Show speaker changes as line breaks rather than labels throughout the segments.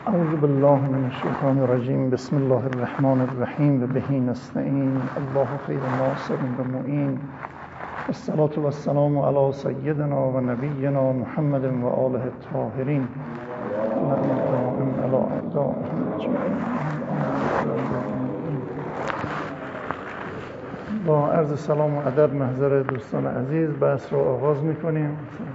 اعوذ بالله من الشیطان الرجیم. بسم الله الرحمن الرحیم و به نستعین. الله خیر ناصر و معین. الصلاة و السلام علی سیدنا و نبینا محمد و آله الطاهرین. با عرض سلام و ادب محضر دوستان عزیز بحث رو آغاز میکنیم.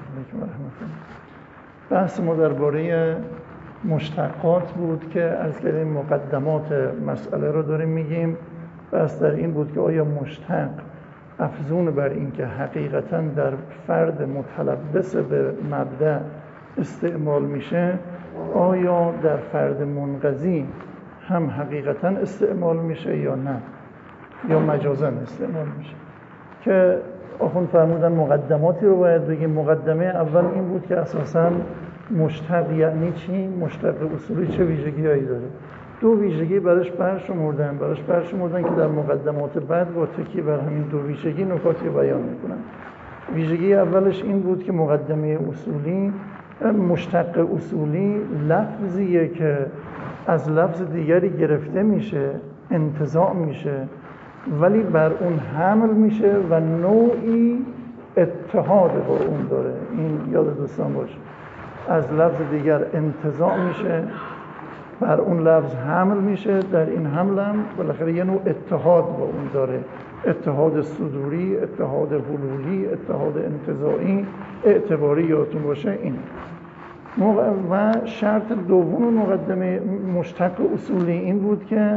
بحث ما درباره مشتقات بود که از کردیم مقدمات مسئله رو داریم میگیم. بحث در این بود که آیا مشتق افزون بر این که حقیقتاً در فرد متلبس به مبدأ استعمال میشه، آیا در فرد منقضی هم حقیقتاً استعمال میشه یا نه، یا مجازاً استعمال میشه. که آخوند فرمودن مقدماتی رو باید بگیم. مقدمه اول این بود که اساساً مشتق یعنی چی؟ مشتق اصولی چه ویژگی‌هایی داره؟ دو ویژگی براش برشمردن که در مقدمات بعد با تکیه بر همین دو ویژگی نکاتی بیان میکنن. ویژگی اولش این بود که مقدمه اصولی، مشتق اصولی لفظیه که از لفظ دیگری گرفته میشه، انتزاع میشه، ولی بر اون حمل میشه و نوعی اتحاد با اون داره. این یاد دوستان باشه، از لفظ دیگر انتزاع میشه، بر اون لفظ حمل میشه، در این حمل هم بالاخره یه نوع اتحاد با اون داره. اتحاد صدوری، اتحاد حلولی، اتحاد انتزاعی، اعتباری یادتون باشه این. و شرط دوم مقدمه مشتق اصولی این بود که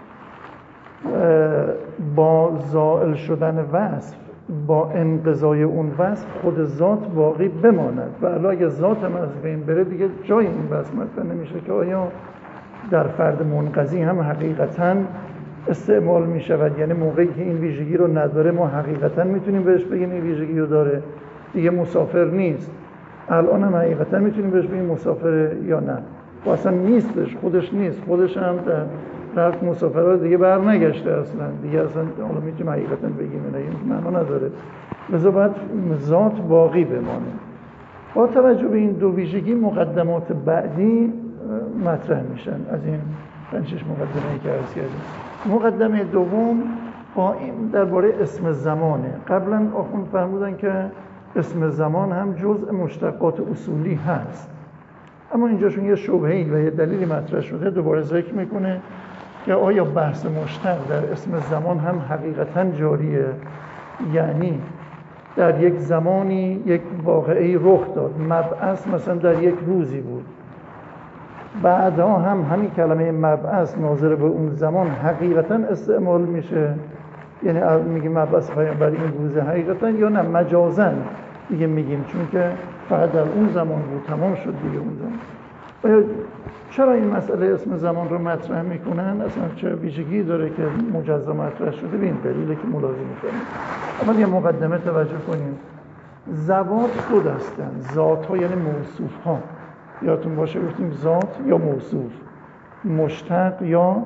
با زائل شدن وصف، با انقضای اون وصف خود ذات باقی بماند. و الا اگه ذات هم از بین بره دیگه جای این بحث مطرح نمیشه که آیا در فرد منقضی هم حقیقتاً استعمال میشود. یعنی موقعی که این ویژگی رو نداره ما حقیقتاً میتونیم بهش بگیم این ویژگی رو داره، دیگه مسافر نیست. الان هم حقیقتاً میتونیم بهش بگیم مسافر یا نه، و اصلا نیستش، خودش نیست، خودش هم رفت مسافرات دیگه بر نگشته اصلا، دیگه اصلا حالا میتونیم حقیقتاً بگیم این معنا نداره. لذا باید ذات باقی بمانه. با توجه به این دو ویژگی مقدمات بعدی مطرح میشن از این 5-6 مقدمه‌ای که عرض کردیم. مقدمه دوم درباره اسم زمانه. قبلا آخوند فرمودن که اسم زمان هم جزء مشتقات اصولی هست، اما اینجاشون یه شبهه‌ای و یه دلیلی مطرح شده، دوباره ذکر میکنه که آیا بحث مشتق در اسم زمان هم حقیقتاً جاریه؟ یعنی در یک زمانی یک واقعه‌ای رخ داد، مبعث مثلا در یک روزی بود، بعدها هم همین کلمه مبعث ناظر به اون زمان حقیقتاً استعمال میشه، یعنی میگیم مبعث برای این روزه حقیقتاً، یا نه مجازاً دیگه میگیم چون که فقط در اون زمان بود، تمام شد دیگه اون زمان. چرا این مسئله اسم زمان رو مطرح میکنن؟ اصلا چه ویژگی داره که مجزا مطرح شده؟ به این دلیله که ملاحظه میکنیم. اما یه مقدمه توجه کنیم. ذوات دو دستن، ذات ها یعنی موصوف ها. یادتون باشه گفتیم ذات یا موصوف، مشتق یا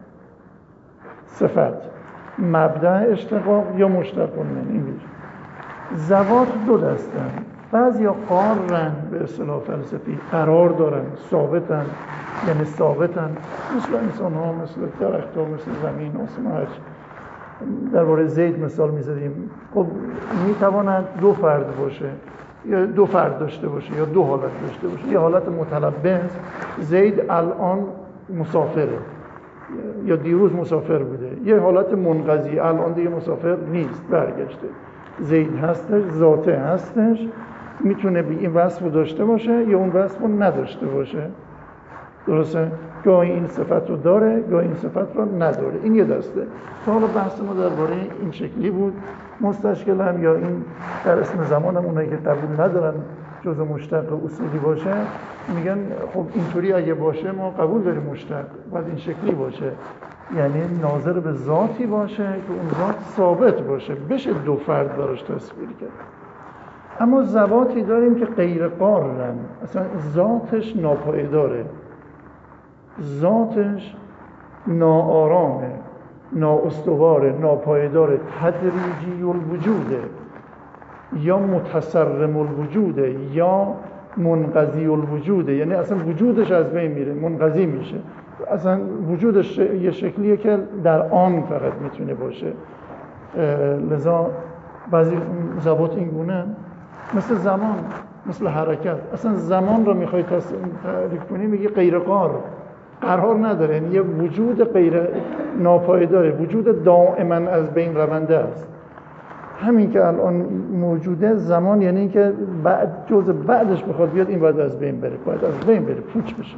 صفت، مبدأ اشتقاق یا مشتق من. این ویژگی ذوات دو دستن. بعضیا قارن، به اصطلاح فلسفی قرار دارن، ثابتن، یعنی ثابتن، مثل انسان ها، مثل درخت ها، مثل زمین، آسمان. درباره زید مثال میزدیم. خب میتواند دو فرد باشه، یا دو فرد داشته باشه، یا دو حالت داشته باشه. یه حالت متلبس، زید الان مسافره یا دیروز مسافر بوده. یه حالت منقضی، الان دیگه مسافر نیست، برگشته. زید هستش، ذاته هستش، میتونه این وصف رو داشته باشه یا اون وصف رو نداشته باشه. درسته؟ گاهی این صفت رو داره، گاهی این صفت رو نداره. این یه دسته. تا حالا بحث ما درباره این شکلی بود. مستشکل هم یا این در اسم زمان هم اونایی که قبول ندارن جزء مشتق اصولی باشه میگن خب اینطوری اگه باشه ما قبول داریم مشتق، باید این شکلی باشه، یعنی ناظر به ذاتی باشه که اون ذات ثابت باشه، بشه دو فرد براش تصویر کرد. اما ذواتی داریم که غیر قارن، اصلا ذاتش ناپایداره، ذاتش ناآرامه، نااستواره، ناپایداره، تدریجی الوجوده، یا متصرم الوجوده، یا منقضی الوجوده، یعنی اصلا وجودش از بین میره، منقضی میشه، اصلا وجودش یه شکلیه که در آن فقط میتونه باشه. لذا بعضی ضباط این گونه مثل زمان، مثل حرکت، اصلا زمان رو میخوای تعریف کنی میگه غیر قرار نداره، یعنی یه وجود غیر ناپایداره، وجود دائما از بین رونده است. همین که الان موجوده زمان، یعنی این که بعد جزء بعدش بخواد بیاد این باید از بین بره، باید از بین بره، پوچ بشه.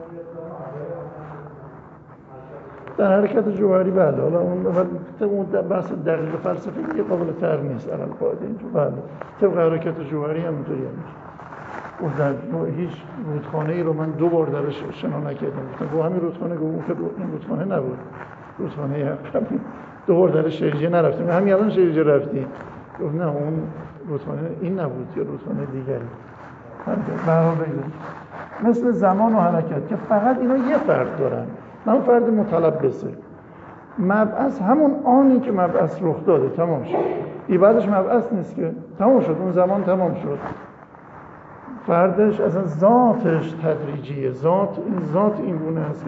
در حرکت جوهری بله، حالا اون بحث دقیق فلسفی دیگه قابل تر نیست الان قاعده اینجا. بله طبق حرکت جوهری هم اینطوری هست. در هیچ رودخانه ای رو من 2 بار درش شنا نکردم، گفتم همین رودخانه، گفت اون که این رودخانه نبود، رودخانه عقبی 2 بار درش شیرجه نرفتیم، همین الان شیرجه رفتیم، گفت نه اون رودخانه این نبود یا رودخانه دیگری. به هر حال مثل زمان و حرکت که فقط اینا یه فرد دارن، نه فرد متلبسه، مبعث همون آنی که مبعث رخ داده تمام شد، این بعدش مبعث نیست که تمام شد، اون زمان تمام شد، فردش اصلا ذاتش تدریجیه، ذات این گونه هست که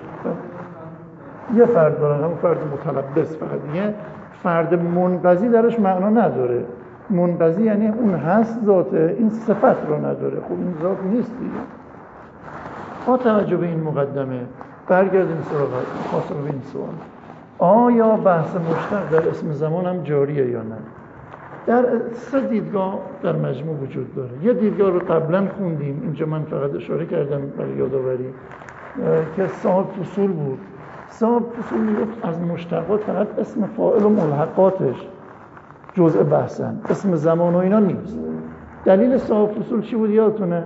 یه فرد داره، همون فرد متلبس، فقط یه فرد منقضی درش معنا نداره. منقضی یعنی اون هست ذاته، این صفت رو نداره، خب این ذات نیست دیگه. با توجه به این مقدمه برگردیم سراغ خاصه به این سوال، آیا بحث مشتق در اسم زمان هم جاریه یا نه؟ در 3 دیدگاه در مجموع وجود داره. یه دیدگاه رو قبلا خوندیم، اینجا من فقط اشاره کردم برای یادآوری، که صاحب فصول بود. صاحب فصول میگفت از مشتقات فقط اسم فاعل و ملحقاتش جزء بحثن، اسم زمان و اینا نیست. دلیل صاحب فصول چی بود یادتونه؟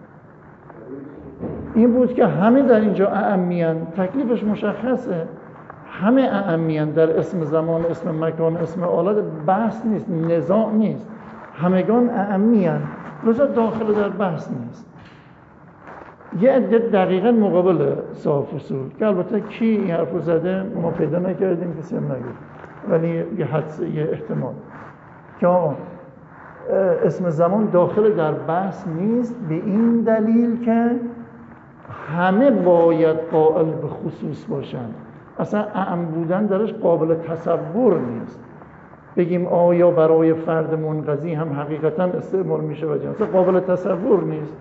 این بود که همه در اینجا اعمیان، تکلیفش مشخصه، همه اعمیان در اسم زمان، اسم مکان، اسم آلت، بحث نیست، نزاع نیست، همگان اعمیان، لذا داخل در بحث نیست. یه عده دقیقاً مقابل صاحب فصول که البته کی این حرف رو زده ما پیدا نکردیم، کسی هم نگفت، ولی یه حدس، یه احتمال که اسم زمان داخل در بحث نیست، به این دلیل که همه باید قائل به خصوص باشن، اصلا اعم بودن درش قابل تصور نیست. بگیم آیا برای فرد منقضی هم حقیقتا استعمال میشه و جنسه قابل تصور نیست.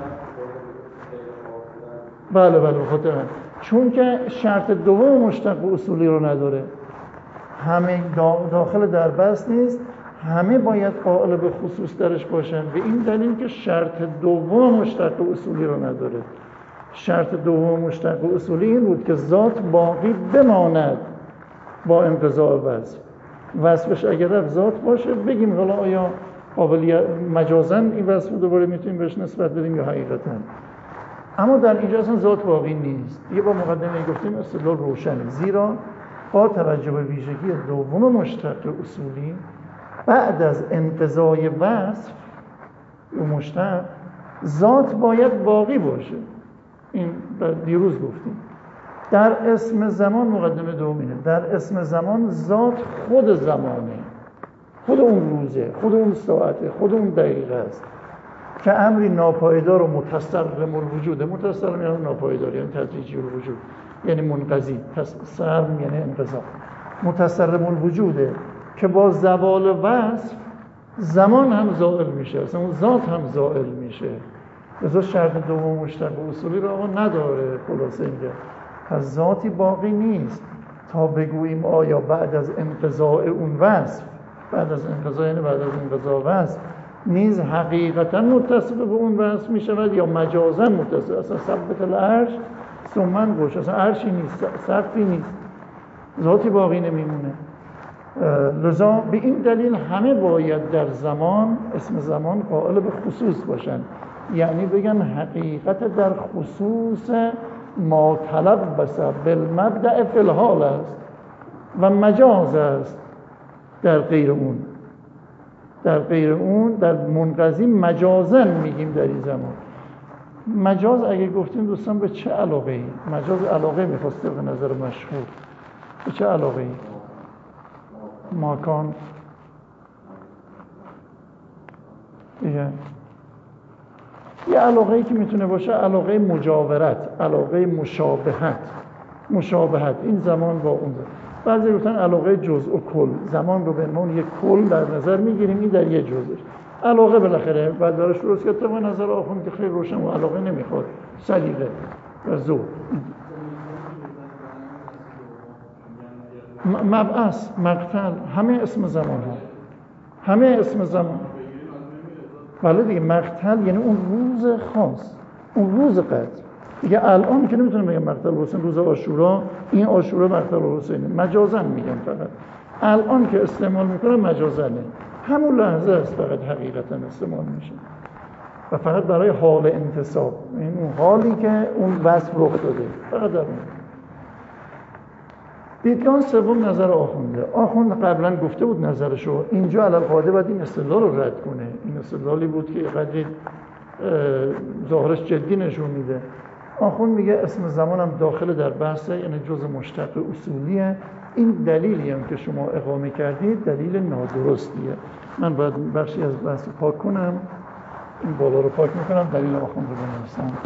بله بخاطر چون که شرط دوم مشتق و اصولی رو نداره، همه داخل در بحث نیست، همه باید قائل به خصوص درش باشن، به این دلیل که شرط دوم مشتق و اصولی رو نداره. شرط دوم مشتق و اصولی این بود که ذات باقی بماند با انقضاء وصف. وصفش اگر رفت ذات باشه، بگیم حالا آیا قابلیت مجازاً این وصف رو دوباره میتونیم بهش نسبت بدیم یا حقیقتاً. اما در اینجا اصلا ذات باقی نیست. یه با مقدمه گفتیم استدلال روشنه، زیرا با توجه به ویژگی دوم مشتق اصولی بعد از انقضای وصف و مشتق ذات باید باقی باشه. این دیروز گفتیم. در اسم زمان مقدمه دومینه، در اسم زمان ذات خود زمانه، خود اون روزه، خود اون ساعته، خود اون دقیقه است که امری ناپایدار و متصرم الوجوده. متصرم یعنی ناپایدار، یعنی تدریجی الوجود، یعنی منقضی، سرم یعنی انقضا. متصرم الوجوده که با زوال وصف زمان هم زائل میشه، اصلا اون ذات هم زائل میشه. لذا شرط دوم مشتق و اصولی رو آقا نداره. خلاصه اینجا پس ذاتی باقی نیست تا بگوییم آیا بعد از انقضاء اون وصف، بعد از انقضاء یعنی بعد از انقضاء وصف، نیز حقیقتا متصف به اون وصف می شود یا مجازا متصف. اصلا ثبت العرش ثم گوش، اصلا عرشی نیست، سقفی نیست، ذاتی باقی نمیمونه. لذا به این دلیل همه باید در زمان، اسم زمان، قائل به خصوص باشن، یعنی بگن حقیقت در خصوص ما تلبس بالمبدأ فی الحال است و مجاز است در غیر اون. در غیر اون، در منقضی مجازن میگیم در این زمان. مجاز اگه گفتیم دوستان به چه علاقه ای؟ مجاز علاقه میخواسته به نظر مشهور. به چه علاقه ای؟ ماکان دیگه یه علاقه‌ای که میتونه باشه علاقه مجاورت، علاقه مشابهت این زمان با اون زمان. بعضی گفتن علاقه جزء و کل، زمان رو به عنوان یک کل در نظر میگیریم، این در یه جزءش. علاقه بالاخره بعد براش درست کرد طبق نظر آخوند که خیلی روشن و علاقه نمیخواد، سلیقه و ذوق. مبعث، مقتل، همه اسم زمان ها، همه اسم زمان. بله دیگه، مقتل یعنی اون روز خاص، اون روز قدر. دیگه الان که نمیتونم بگم مقتل حسین روز عاشورا، این عاشورا مقتل حسینه، مجازن میگم فقط. الان که استعمال میکنم مجازنه، همون لحظه است فقط حقیقتا استعمال میشه و فقط برای حال انتصاب، این اون حالی که اون وصف رخ داده، فقط در اون. دیدگاه سوم نظر آخونده. آخوند قبلا گفته بود نظرشو، اینجا علالقاعده باید این استدلال رو رد کنه. این استدلالی بود که قدری ظاهرش جدی نشون میده. آخوند میگه اسم زمان هم داخل در بحثه، یعنی جزء مشتق اصولیه. این دلیلی هم که شما اقامه کردید دلیل نادرستیه. من باید بخشی از بحث پاک کنم، این بالا رو پاک میکنم، دلیل آخوند رو بنویسم.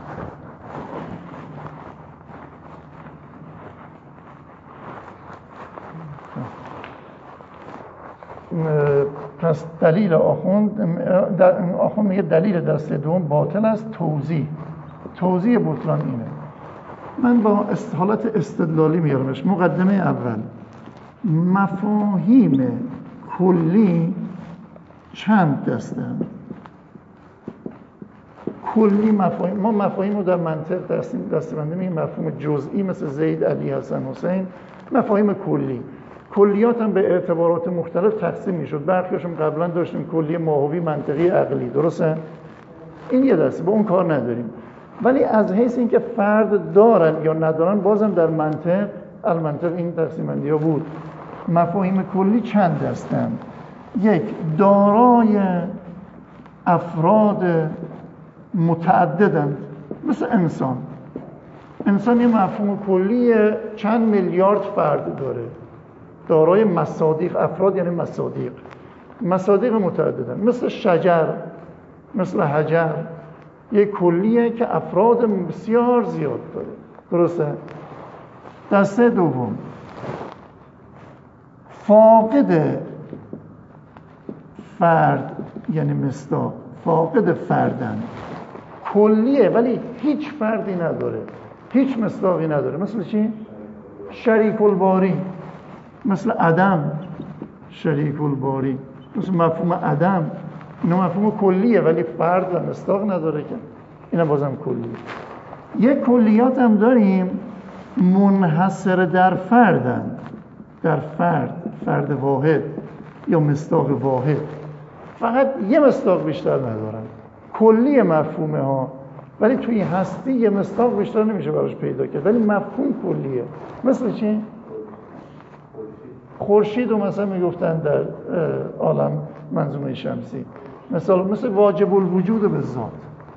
پس دلیل آخوند میگه دلیل دسته دوم باطل است. توضیح بطلان اینه. من با حالت استدلالی میارمش. مقدمه اول، مفاهیم کلی چند دستند؟ کلی مفاهیم، ما مفاهیم رو در منطق دسته‌بندی میگیم مفهوم جزئی مثل زید، علی، حسن، حسین. مفاهیم کلی، کلیات هم به اعتبارات مختلف تقسیم میشد. برخیاشون قبلا داشتیم کلی ماهوی، منطقی، عقلی، درسته؟ این یه دسته، با اون کار نداریم. ولی از حیث اینکه فرد دارن یا ندارن، بازم در المنطق این تقسیم بندی ها بود. مفاهیم کلی چند دستند؟ یک، دارای افراد متعددند، مثل انسان یه مفهوم کلی چند میلیارد فرد داره، دارای مصادیق، افراد یعنی مصادیق متعددن، مثل شجر، مثل حجر، یه کلیه که افراد بسیار زیاد داره، درسته؟ دسته دوم، فاقد فرد یعنی مصداق، فاقد فردن، کلیه ولی هیچ فردی نداره، هیچ مصداقی نداره. مثل چی؟ شریک الباری، مثل عدم، شریک الباری، مثل مفهوم عدم. اینا مفهوم کلیه ولی فرد و مصداق نداره که، اینا بازم کلیه. یک کلیات هم داریم منحصر در فردن، در فرد واحد یا مصداق واحد، فقط یه مصداق بیشتر ندارن. کلی مفهومه ها، ولی توی هستی یه مصداق بیشتر نمیشه براش پیدا کرد، ولی مفهوم کلیه. مثل چی؟ خورشید رو مثلا میگفتن در عالم منظومه شمسی، مثل واجب الوجود به ذات،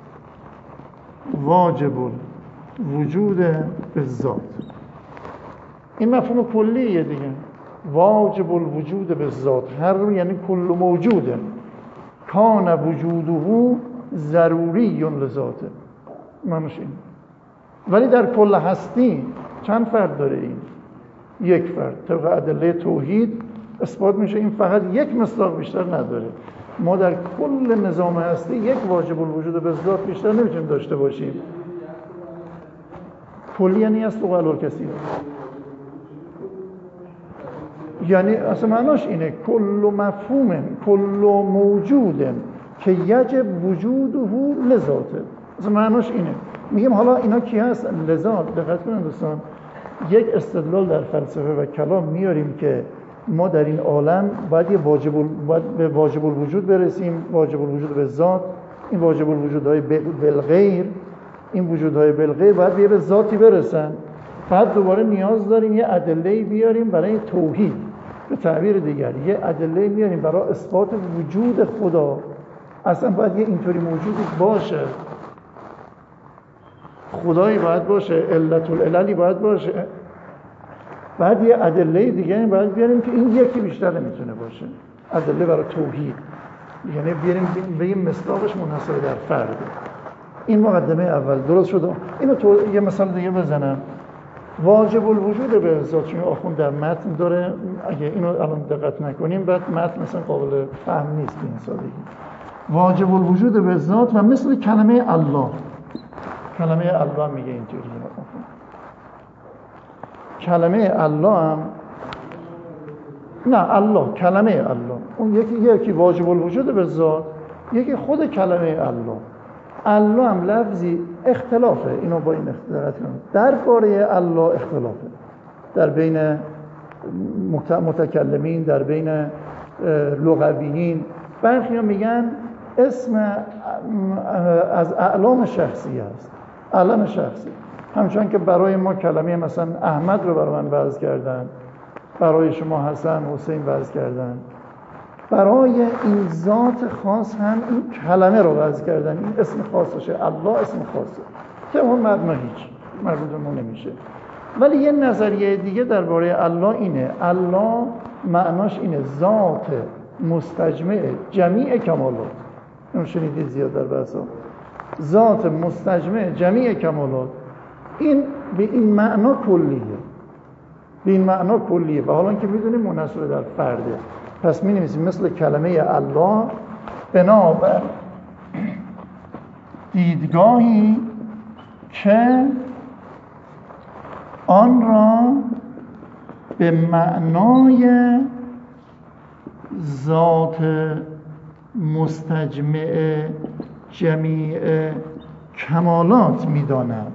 واجب الوجود به ذات، این مفهوم کلیه دیگه. واجب الوجود به ذات، هر یعنی کل موجوده، کان وجوده ضروری لذاته، معنیش این. ولی در کل هستی چند فرد داره این؟ یک فرد. طبق ادله توحید اثبات میشه این فقط یک مصداق بیشتر نداره. ما در کل نظام هستی یک واجب الوجود به ذات بیشتر نمیتونیم داشته باشیم. کلی یعنی است قلال کسی، یعنی اصلا معناش اینه کل مفهوم، کل موجود که یجب وجوده لذاته، اصلا معناش اینه. میگیم حالا اینا کی هستن؟ لذات. دقت کنید دوستان، یک استدلال در فلسفه و کلام میاریم که ما در این عالم باید به واجب الوجود برسیم، واجب الوجود به ذات. این واجب الوجودهای بالغیر، این وجودهای بالغیر باید به ذاتی برسن. بعد دوباره نیاز داریم یه ادله‌ای بیاریم برای توحید. به تعبیر دیگر یه ادله‌ای میاریم برای اثبات وجود خدا. اصلا باید یه اینطوری موجودی باشه، خدایی باید باشه، علت العللی باید باشه. بعد یه ادله دیگه باید بیاریم که این یکی بیشتر نمیتونه باشه، ادله برای توحید. یعنی بیاریم به این مصداقش منحصر در فرده. این مقدمه اول درست شد. اینو تو یه مثال دیگه بزنم. واجب الوجود به ذات، چون آخوند در متن داره، اگه اینو الان دقت نکنیم بعد متن مثلا قابل فهم نیست به این سادگی. واجب الوجود به ذات و مثل کلمه الله، کلمه الله میگه اینطوری. کلمه الله هم نه، الله کلمه الله، اون یکی واجب الوجود به ذات، یکی خود کلمه الله. الله هم لفظی اختلافه، اینو با این اختلاف کنیم. درباره الله اختلافه در بین متکلمین، در بین لغویین. برخی میگن اسم از اعلام شخصی است، علم شخصی. همچون که برای ما کلمه مثلا احمد رو برای من وضع کردن، برای شما حسن حسین وضع کردن، برای این ذات خاص هم این کلمه رو وضع کردن، این اسم خاصشه. الله اسم خاصه که اون هیچ مربوط به ما نمیشه. ولی یه نظریه دیگه درباره الله اینه، الله معناش اینه ذات مستجمع جمیع کمالات. اینو شنیدید زیاد در بحثا، ذات مستجمع جمیع کمالات. این به این معنا کلیه، به این معنا کلیه. و حالا که میدونیم منحصر در فرده، پس می نویسیم مثل کلمه الله بنابر دیدگاهی که آن را به معنای ذات مستجمع جمیع کمالات می داند.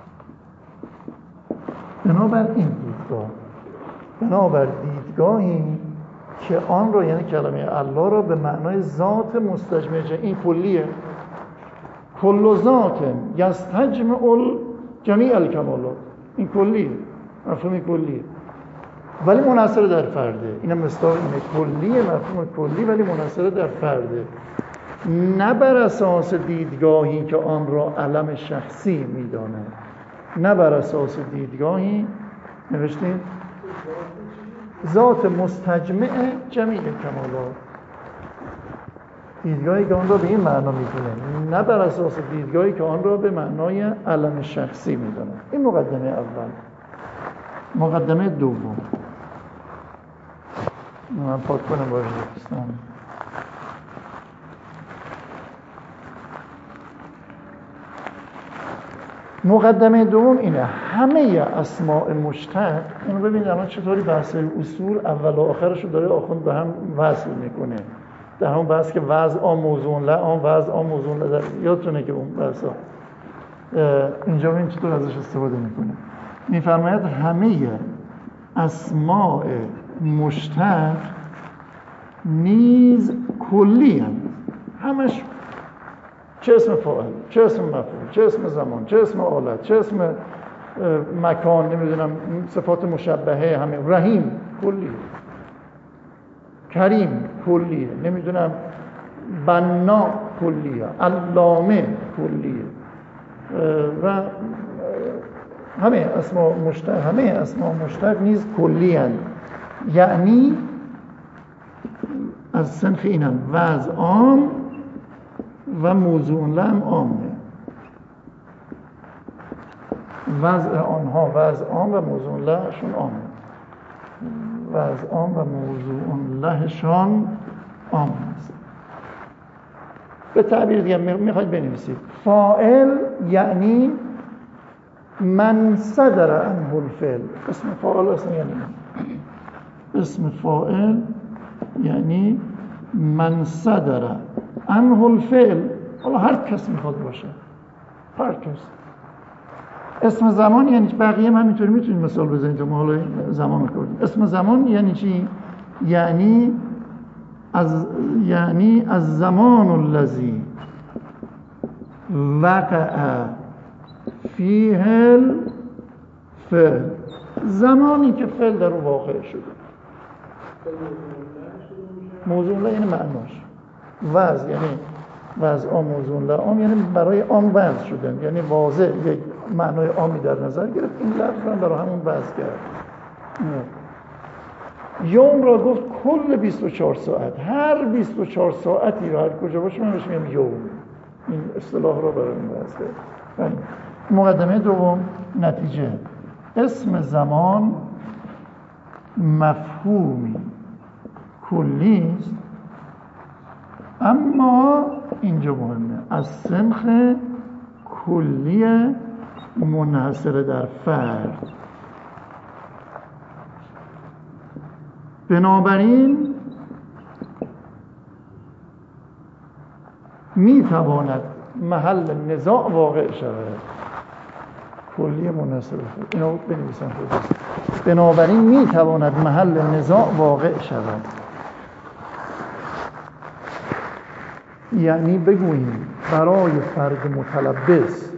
بنابر این دیدگاه، بنابر دیدگاهی که آن را، یعنی کلمه الله را، به معنای ذات مستجمع این کلیه. کل ذات یستجمع جمیع الکمالات، این کلیه، مفهوم کلیه ولی منحصر در فرده. اینم مصداق اینه، کلیه، مفهوم کلی ولی منحصر در فرده، نه بر اساس دیدگاهی که آن را علم شخصی میدانه، نه بر اساس دیدگاهی نوشتیم ذات مستجمع جمیع کمالات، دیدگاهی که آن را به این معنا میدونه، نه بر اساس دیدگاهی که آن را به معنای علم شخصی میدونه. این مقدمه اول. مقدمه دوم، من پاک کنم باید بستم. مقدمه دوم اینه، همه اسماء مشتق، اینو ببینید الان چطوری بحث اصول اول و آخرش رو داره آخوند به هم وصل میکنه. در همون بحث که وضع آن موضوع لعام، وضع آن موضوع لعام، یادتونه که اون بحثا اینجا ببین چطور ازش استفاده میکنه. میفرماید همه اسماء مشتق نیز کلی هم، همش، چه اسم فاعل، چه اسم مفعول، چه اسم زمان، چه اسم آلت، چه اسم مکان، نمیدونم صفات مشبهه، همه. رحیم کلیه، کریم کلیه، نمیدونم بنا کلیه، علامه کلیه و همه اسماء مشتق، همه اسماء مشتق نیز کلی هستند. یعنی از صنف اینن وضع عام و موضوع لم عامه. وضع آنها وضع عام و موضوع لهشون عامه. وضع عام و موضوع لهشان عام است. به تعبیر دیگه میخواید بنویسید فاعل یعنی من صدر عنه الفعل. اسم فاعل اصلا یعنی اسم فاعل یعنی من صدر عنه الفعل. حالا هر کس میخواد باشه، هر کس. اسم زمان یعنی بقیه هم همینطوری میتونید مثال بزنید، ما حالا زمان رو کردیم. اسم زمان یعنی چی؟ یعنی از زمان الذی وقع فیه الفعل، زمانی که فعل در اون واقع شده. موضوع له یعنی معناش، وضع یعنی وضع عام، موضوع له عام یعنی برای عام وضع شدن، یعنی واضح یک معنای عامی در نظر گرفت، این لفظ رو برای همون وضع کرد. یوم را گفت کل 24 ساعت، هر 24 ساعتی رو هر کجا باشه من بهش میگم یوم. این اصطلاح رو برای این بحث کنیم. مقدمه دوم، نتیجه. اسم زمان مفهومی کلی است، اما اینجا مهمه، از سنخ کلی منحصر در فرد. بنابراین میتواند محل نزاع واقع شود. کلی منحصر به فرد، اینو بنویسم خودم. بنابراین میتواند محل نزاع واقع شود. یعنی بگوییم برای فرد متلبس،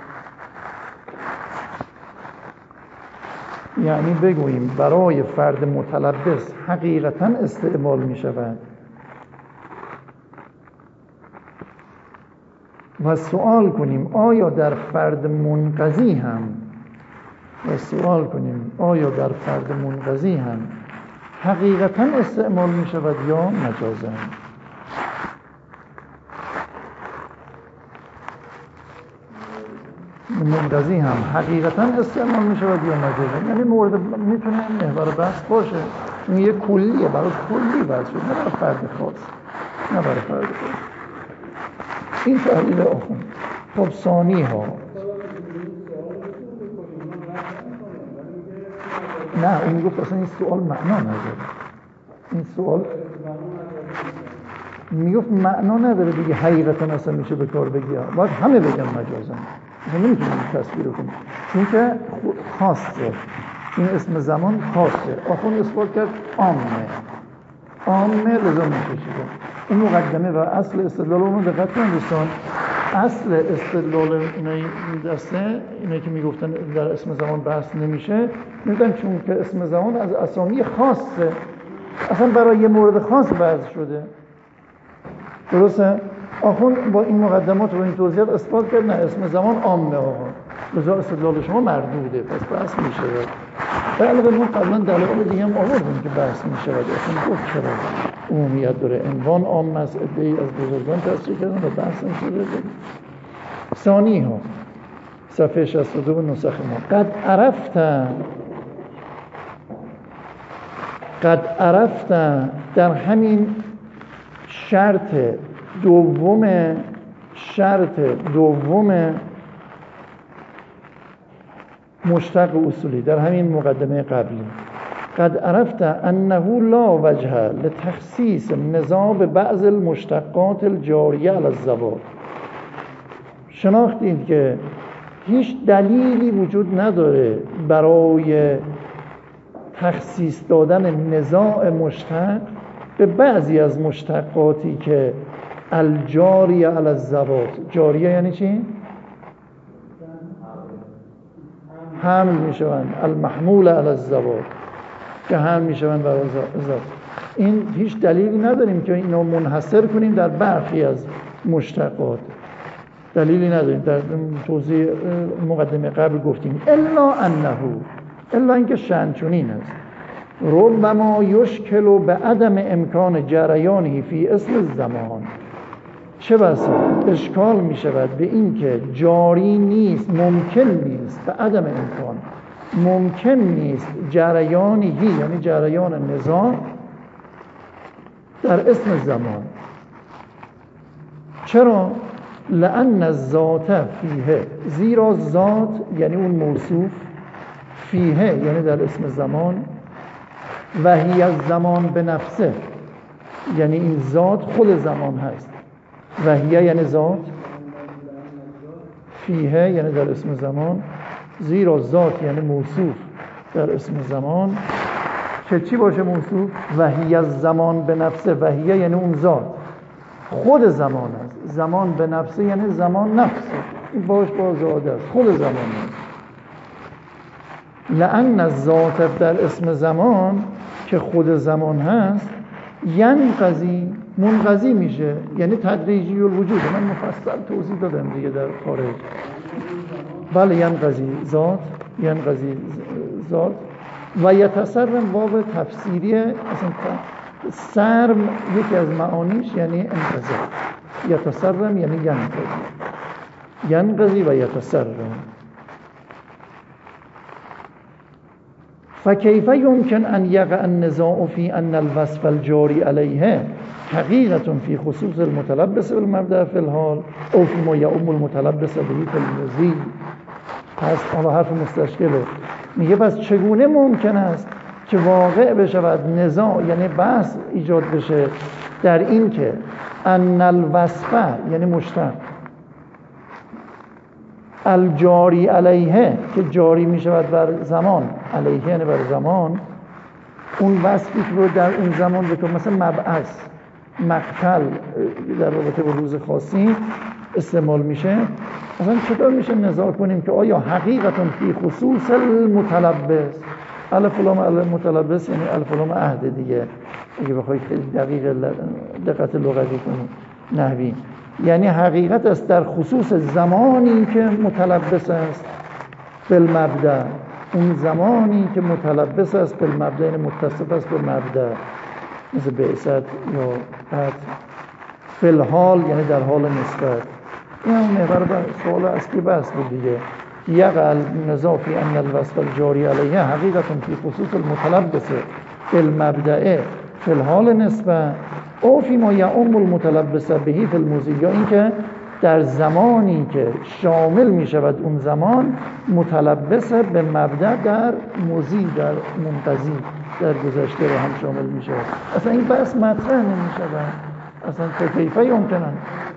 حقیقتاً استعمال می شود و سوال کنیم آیا در فرد منقضی هم حقیقتاً استعمال می شود یا مجازاً. منقضی هم حقیقتاً استعمال می شود یا مجازاً، یعنی مورد میتونه محور بحث باشه، چون یه کلیه، برای کلی بحث شد، نه برای فرد خاص. این تحلیل آخوند. خب ثانی ها، نه اون گفت اصلا این سوال معنا نداره. این سوال میگفت معنا نداره دیگه، حقیقتا اصلا میشه به کار بگی، باید همه بگن مجازن، اصلا نمیتونیم تصویر رو کنیم چون که خاصه، این اسم زمان خاصه. آخوند اثبات کرد عامه لازم میشه. این مقدمه و اصل استدلال اون رو دقت کنید دوستان. اصل استدلال این دسته اینه که میگفتن در اسم زمان بحث نمیشه، میگن چون که اسم زمان از اسامی خاصه، اصلا برای یه مورد خاص بحث شده. درسته؟ آخوند با این مقدمات و این توضیحات اثبات کرد نه، اسم زمان عامه آخوند، لذا استدلال شما مردوده، پس بحث میشه. و علاوه ما قبلا دلایل دیگه هم آوردیم که بحث میشه، اصلا گفت چرا عمومیت داره، عنوان عام است، عده‌ای از بزرگان تصریح کردن و بحث نشده. ثانی ها، صفحه 62 نسخ ما. قد عرفت در همین شرط دوم مشتق اصولی، در همین مقدمه قبلی، قد عرفت انه لا وجه لتخصیص النزاع بعض المشتقات الجاریه علی الزوات. شناختید که هیچ دلیلی وجود نداره برای تخصیص دادن نزاع مشتق به بعضی از مشتقاتی که الجاریه علی الزوات. جاریه یعنی چی؟ حمل میشوند، المحمول علی الزوات، که حمل میشوند برای ذات. این هیچ دلیلی نداریم که اینو منحصر کنیم در برخی از مشتقات، دلیلی نداریم. در توضیح مقدمه قبل گفتیم الا اینکه شأن چنین است، ربما یشکل به عدم امکان جریانی فی اسم الزمان. چه بسا اشکال می شود به این که جاری نیست، ممکن نیست، به عدم امکان ممکن نیست جریانی، یعنی جریان نزاع در اسم زمان. چرا؟ لأن الذات فیه، زیرا ذات یعنی اون موصوف، فیه یعنی در اسم زمان، و هی الزمان به نفسه یعنی این ذات خود زمان هست، و هی یعنی ذات، فیه یعنی در اسم زمان، زیرا ذات یعنی موصوف در اسم زمان که چی باشه موصوف؟ و هی الزمان به نفسه، و هی یعنی اون ذات خود زمان است. زمان به نفسه یعنی زمان نفسه، این باش با زاده است، خود زمان است. لأن الذات در اسم زمان که خود زمان هست، ینقضی منقضی میشه، یعنی تدریجی الوجود. من مفصل توضیح دادم دیگه در خارج. بله ینقضی ذات و یتصرم باب تفسیری. اصلا سرم یکی از معانیش یعنی انقضا، یتسرم یعنی ینقضی و یتسرم. فكيف يمكن أن يقع النزاع في أن الوصف الجاري عليه حقيقة في خصوص المتلبس بالمبدأ في الحال أو فيما يؤم المتلبس به في المضي؟ پس حالا حرف مستشکله، میگه پس چگونه ممکن است که واقع بشود نزاع، یعنی بحث ایجاد بشه در این که ان الوصفه یعنی مشتق الجاری علیه که جاری می شود بر زمان، علیه یعنی بر زمان، اون وصفی که رو در اون زمان بکنم، مثلا مبعث، مقتل در رابطه با روز خاصی استعمال میشه، مثلا چطور میشه نزاع کنیم که آیا حقیقتا فی خصوص المتلبس، الف لام المتلبس یعنی الف لام عهد دیگه، اگه بخواید خیلی دقت لغوی کنیم نحوی، یعنی حقیقت است در خصوص زمانی که متلبس است بالمبدأ، اون زمانی که متلبس است بالمبدأ یعنی متصف است بالمبدأ، مثل بعثت یا قتل، فی الحال یعنی در حال نسبت. این هم محور سوال اصلی بحث بود دیگه. یقع النزاع فی ان الوصف الجاری علیه حقیقتا فی خصوص المتلبس بالمبدأ فی الحال نسبت او فی ما یعم المتلبس به فی المضی، یا اینکه در زمانی که شامل می شود اون زمان متلبس به مبدأ در مضی، در منقضی، در گذشته رو هم شامل می شود. اصلا این بحث مطرح نمی شود اصلا. کیفه یمکنن،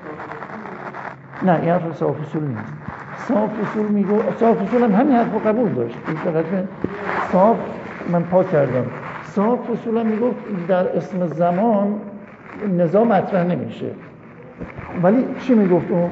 نه این حرف صاف اصول نیست. صاف اصول میگو، صاف اصول هم همین حرف رو قبول داشت، فقط صاف من پاک کردم. صاف اصول هم میگو در اسم زمان نزاع مطرح نمیشه، ولی چی میگفت اون؟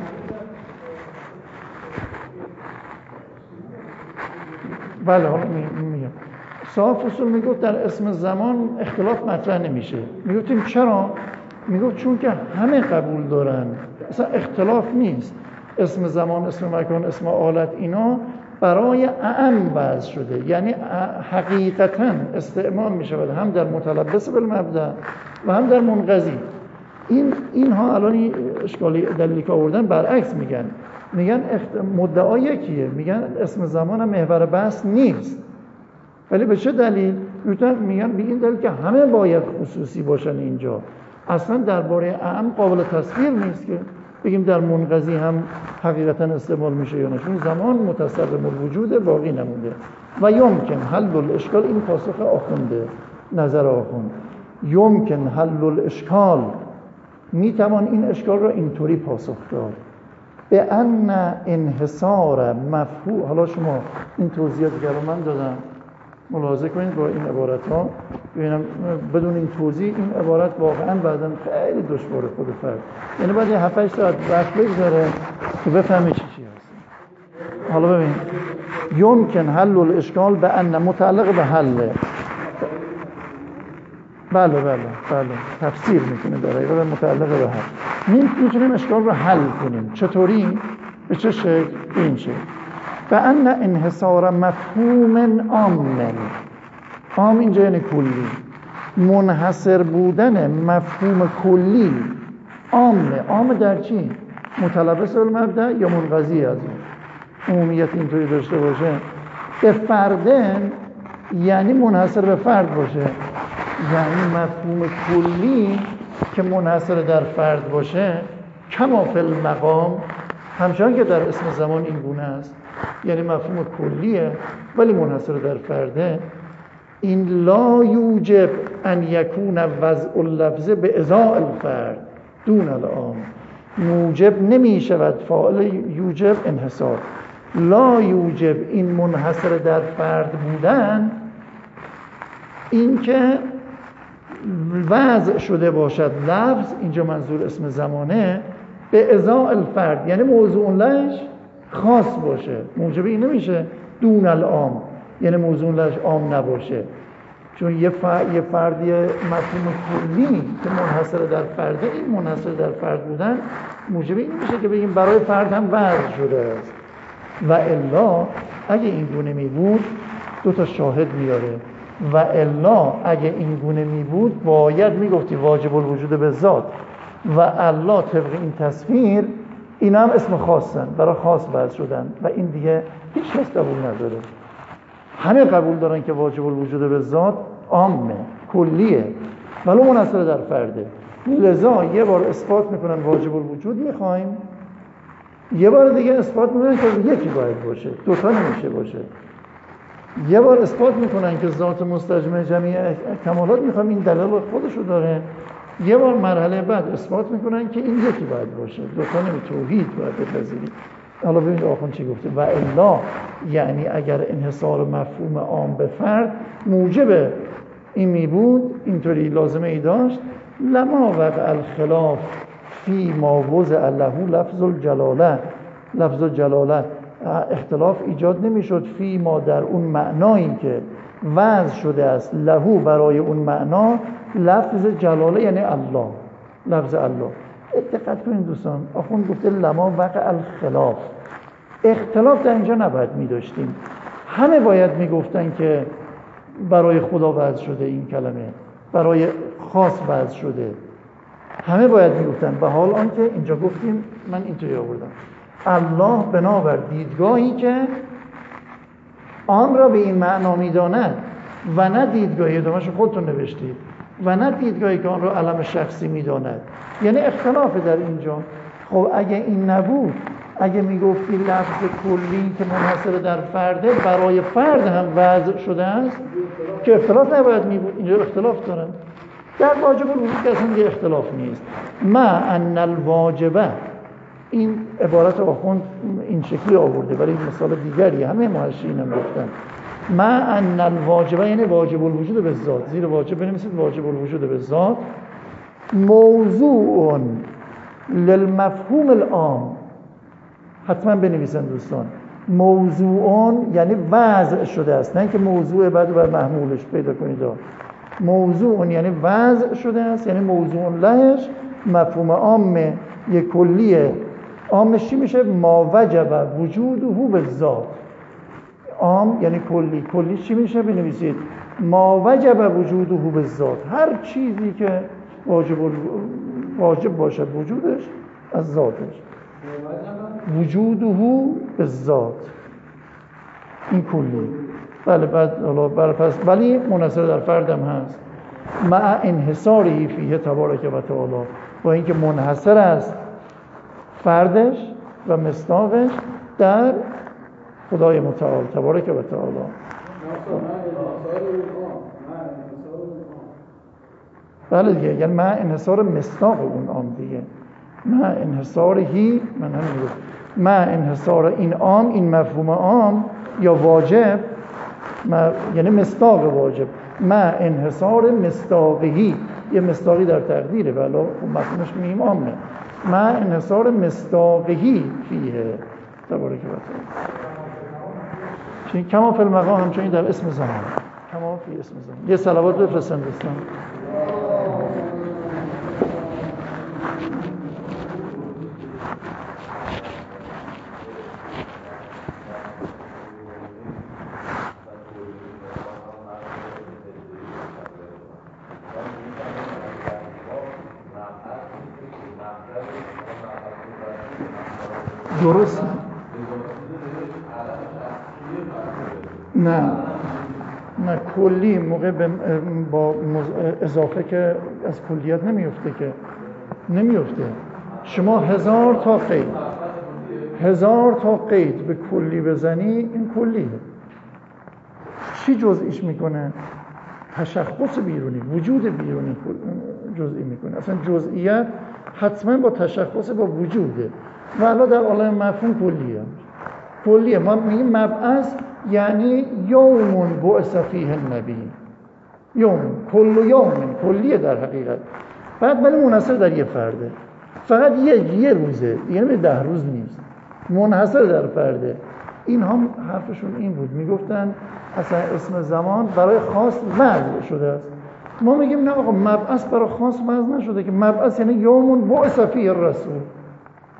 بله حالا میگم صاف اصول میگفت در اسم زمان اختلاف مطرح نمیشه. میگفتیم چرا؟ میگفت چون که همه قبول دارن، اصلا اختلاف نیست، اسم زمان، اسم مکان، اسم آلت اینا برای اعم وضع شده، یعنی حقیقتاً استعمال می شود هم در متلبس بالمبدأ و هم در منقضی. اینها الان اشکالی دلیلی که آوردن برعکس میگن مدعا یکیه، میگن اسم زمان هم محور بحث نیست، ولی به چه دلیل؟ میگن به این دلیل که همه باید خصوصی باشن اینجا، اصلا درباره اعم قابل تصویر نیست که بگیم در منقضی هم حقیقتا استعمال میشه یا نه، چون زمان متصرم الوجود باقی نمونده. و یمکن حل الاشکال، این پاسخ آخونده، نظر آخوند، یمکن حل الاشکال، میتوان این اشکال را اینطوری پاسخ داد به ان انحصار مفهوم. حالا شما این توضیحاتی که من دادم ملاحظه کنید با این عبارت ها، ببینم بدون این توضیح این عبارت واقعا بعداً خیلی دشواره خود فرد، یعنی بعد 7-8 ساعت وقت بگذاره که بفهمی چی هست. حالا ببین یمکن حل الاشکال به ان متعلق به حل، بله تفسیر میکنه دقیقا به متعلق به حل. میتونیم اشکال رو حل کنیم. چطوری؟ به چه شکل؟ این شکل به ان انحصار مفهوم عام اینجا یعنی کلی، منحصر بودن مفهوم کلی عام در چی؟ متلبس بالمبدأ یا منقضی از اون عمومیت اینطوری داشته باشه، به فردن یعنی منحصر به فرد باشه، یعنی مفهوم کلی که منحصر در فرد باشه، کما فی المقام، همچنان که در اسم زمان این گونه است، یعنی مفهوم کلیه ولی منحصر در فرده. این لا یوجب ان یکون وضع اللفظ به ازاء الفرد دون العام، موجب نمی شود، فاعل یوجب انحصار، لا یوجب این منحصر در فرد بودن، این که وضع شده باشد لفظ، اینجا منظور اسم زمانه، به ازاء الفرد یعنی موضوع لش خاص باشه، موجب این نمیشه دون العام یعنی موضوع لش عام نباشه، چون یه فردی مفهوم کلی که منحصر در فرده، این منحصر در فرد بودن موجب این میشه که بگیم برای فرد هم وضع شده است. و الا اگه این گونه می بود 2 شاهد میاره، و الا اگه این گونه می بود باید میگفتی واجب الوجود به ذات، و الله طبق این تصویر اینا هم اسم خاصن، برای خاص وضع شدن و این دیگه هیچ کس قبول نداره. همه قبول دارن که واجب الوجود به ذات عامه، کلیه، ولی منحصر در فرده. لذا یه بار اثبات میکنن واجب الوجود میخوایم، یه بار دیگه اثبات میکنن که یکی باید باشه، دوتا نمیشه باشه. یه بار اثبات میکنن که ذات مستجمع جمیع کمالات میخوایم، این دلیل خودشو داره. یه بار مرحله بعد اثبات میکنن که این یکی باید باشه، دوتا نمیشه، توحید باید بپذیرید. حالا ببینید آخوند چی گفته. و الا یعنی اگر انحصار مفهوم عام به فرد موجب این می بود، اینطوری لازمه ای داشت، لما وقع الخلاف فی ما وضع له لفظ الجلاله، لفظ جلاله اختلاف ایجاد نمیشد فی ما در اون معنایی که وضع شده است له برای اون معنا لفظ جلاله، یعنی الله، لفظ الله. دقت کنید دوستان، آخوند گفته لما وقع الخلاف، اختلاف در اینجا نباید می داشتیم. همه باید می گفتن که برای خدا وضع شده این کلمه، برای خاص وضع شده، همه باید می گفتن. به حال آنکه اینجا گفتیم، من اینطوری آوردم، الله بنابر دیدگاهی که آن را به این معنا می داند و نه دیدگاهی، ادامه‌اش خودتون نوشتید، و نه دیدگاهی که آن را علم شخصی می داند. یعنی اختلاف در اینجا. خب اگه این نبود، اگه میگفتی لفظ کلی که منحصر در فرده برای فرد هم وضع شده است که اختلاف نباید میبود. اینجا اختلاف دارن در واجب الوجود که اصلا یه اختلاف نیست. ما ان الواجبه، این عبارت آخوند این شکلی آورده ولی مثال دیگری همه محشرین هم گفتن. ما ان الواجبه یعنی واجب الوجود به ذات، زیر واجب بنویسید واجب الوجود به ذات، موضوع للمفهوم العام، حتما بنویسن دوستان، موضوعون یعنی وضع شده است، نه اینکه موضوع بعد بر محمولش پیدا کنید. موضوعون یعنی وضع شده است، یعنی موضوع لهش مفهوم عامه، یک کلیه. عامش چی میشه؟ ما وجب وجوده به ذات. عام یعنی کلی، کلی چی میشه؟ بنویسید ما وجب وجوده به ذات، هر چیزی که واجب باشد وجودش از ذاتش، وجوده به ذات، این کلی. بله بعد حالا پس ولی منحصر در فردم هست، مع انحصاری فیه تبارک و تعالی، با اینکه منحصر است فردش و مصداقش در خدای متعال تبارک و تعالی. بله دیگه، یعنی مع انحصار مصداق اون عام دیگه، مع انحصارهی، من همین گفت مع انحصار این عام، این مفهوم عام یا واجب، یعنی مصداق واجب، مع انحصار مصداقهی، یه مصداقی در تقدیره ولی مفهومش میم عامه، مع انحصار مصداقهی فیه تبارک و تعالی. چون کما فی المقام همچنین در اسم زمان، کما فی اسم زمان. یه صلوات بفرستن دوستان. درست نه کلی موقع با اضافه که از کلیت نمیفته، که نمیفته. شما 1000 تا قید به کلی بزنی، این کلیه. چی جزئیش میکنه؟ تشخص بیرونی، وجود بیرونی جزئی میکنه. اصلا جزئیت حتما با تشخص با وجوده و الان در عالم مفهوم کلیه. ما میگیم مبعث یعنی یوم بعث فیه النبی، یوم، کل یوم، کلیه در حقیقت. بعد ولی منحصر در یه فرده، فقط یه روزه، یعنی 10 روز نیست، منحصر در فرده. این هم حرفشون این بود، میگفتن اصلا اسم زمان برای خاص وضع شده است. ما میگیم نه آقا، مبعث برای خاص وضع نشده که، مبعث یعنی یوم بعث فیه الرسول،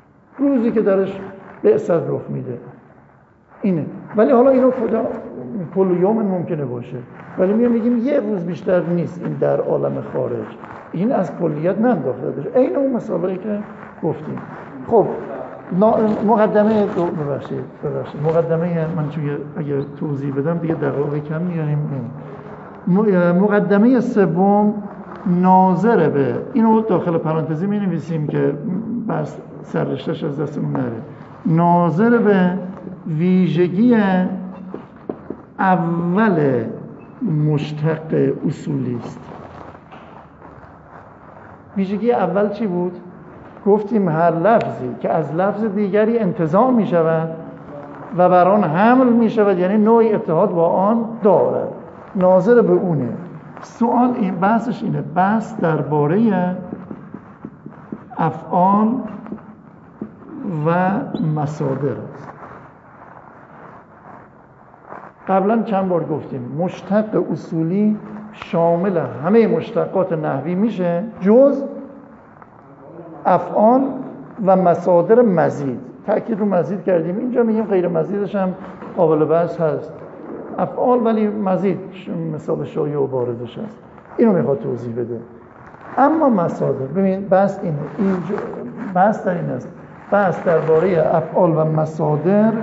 روزی که درش بعثت رخ میده، اینه. ولی حالا اینو کجا کل یوم ممکنه باشه، ولی میگیم یه روز بیشتر نیست این در عالم خارج. این از کلیت ننداخته داشت. این اون مسائلی که گفتیم. خب مقدمه مقدمه من اگه توضیح بدم دیگه دقیقه کم میاریم. مقدمه سوم ناظر به، اینو داخل پرانتزی می نویسیم که بس سررشته‌اش از دستمون نره، ناظر به ویژگی اول مشتق اصولی است. ویژگی اول چی بود؟ گفتیم هر لفظی که از لفظ دیگری انتزاع می شود و بر آن حمل می شود، یعنی نوعی اتحاد با آن دارد، ناظر به اونه. سوال این بحثش اینه، بحث درباره افعال و مصادر است. قبلا چند بار گفتیم مشتق اصولی شامل همه مشتقات نحوی میشه جز افعال و مصادر مزید. تأکید رو مزید کردیم، اینجا میگیم غیر مزیدش هم قابل بحث هست، افعال ولی مزید مثال شایع و بارزش هست. اینو میخواد توضیح بده. اما مصادر، ببین بحث اینه، بحث در این است، بحث درباره افعال و مصادر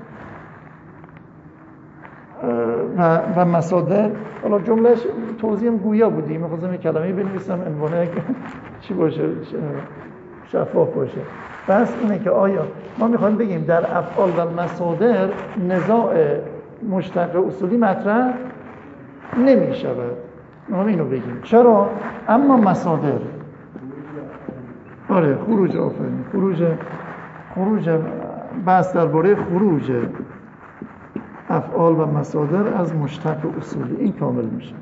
و مصادر. حالا جملهش توضیحم گویا بودیم، می‌خواستم یک کلمه بنویسم عنوانه چی باشه، شفاف باشه. بحث اینه که آیا ما می‌خوایم بگیم در افعال و مصادر نزاع مشتق اصولی مطرح نمی‌شود، ما اینو بگیم. چرا؟ اما مصادر، آره خروج، آفرین، خروج بحث درباره خروج افعال و مصادر از مشتق اصولی، این کامل میشه.